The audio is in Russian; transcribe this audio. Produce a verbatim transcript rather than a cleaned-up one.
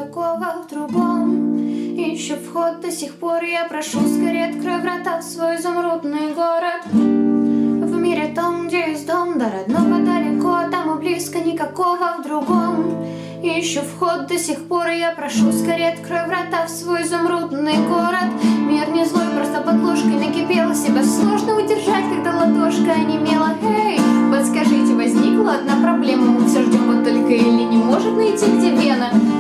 никакого в другом. Ищу вход до сих пор, я прошу, скорее открой врата в свой изумрудный город. В мире том, где есть дом, до родного далеко, там и близко, никакого в другом. Ищу вход до сих пор, я прошу, скорее открой врата в свой изумрудный город. Мир не злой, просто под ложкой накипело, себя сложно удержать, когда ладошка онемела. Эй, подскажите, возникла одна проблема, мы все ждем, вот только Элли не может найти, где Вена.